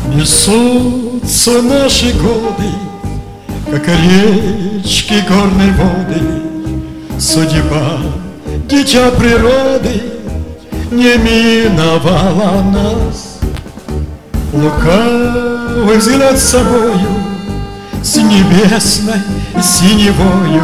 Несутся наши годы, как речки горной воды. Судьба, дитя природы, не миновала нас. Лукавый взгляд с собою, с небесной синевою,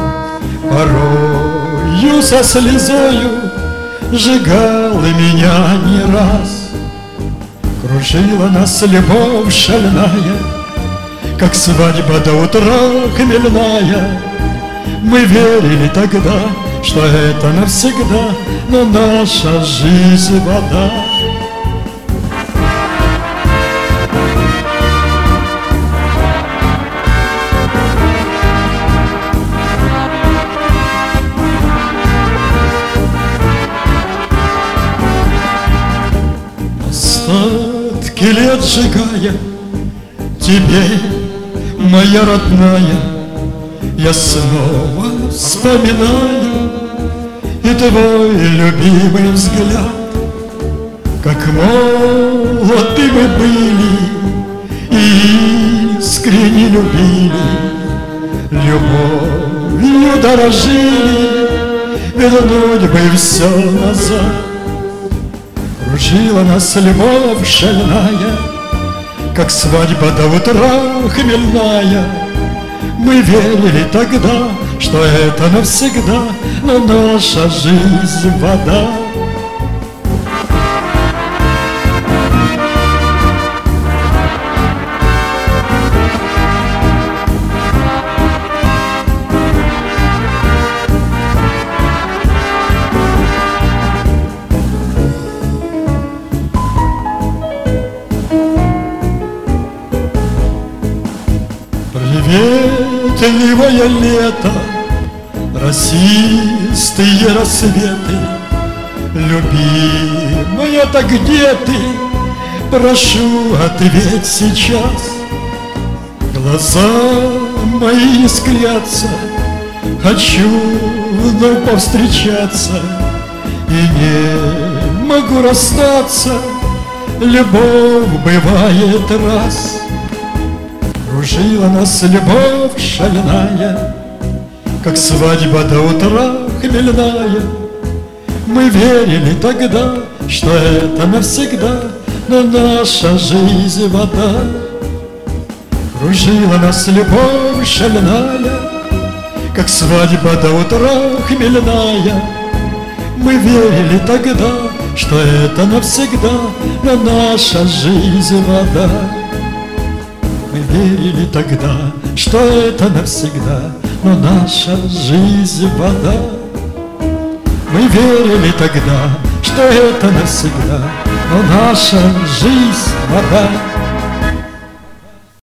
порою со слезою сжигала меня не раз. Кружила нас любовь шальная, как свадьба до утра хмельная. Мы верили тогда, что это навсегда, но наша жизнь вода. Остатки лет сжигая, тебе, моя родная, я снова вспоминаю и твой любимый взгляд. Как молоды мы были и искренне любили, любовью дорожили, вернуть бы все назад. Кружила нас любовь шальная, как свадьба до утра хмельная. Мы верили тогда, что это навсегда, но наша жизнь вода. Приветливое лето, росистые рассветы. Любимая, так где ты? Прошу, ответь сейчас. Глаза мои искрятся, хочу вновь повстречаться, и не могу расстаться, любовь бывает раз. Кружила нас любовь шальная, как свадьба до утра хмельная. Мы верили тогда, что это навсегда, но наша жизнь вода. Кружила нас любовь шальная, как свадьба до утра хмельная. Мы верили тогда, что это навсегда, но наша жизнь вода. Мы верили тогда, что это навсегда, но наша жизнь вода. Мы верили тогда, что это навсегда, но наша жизнь вода.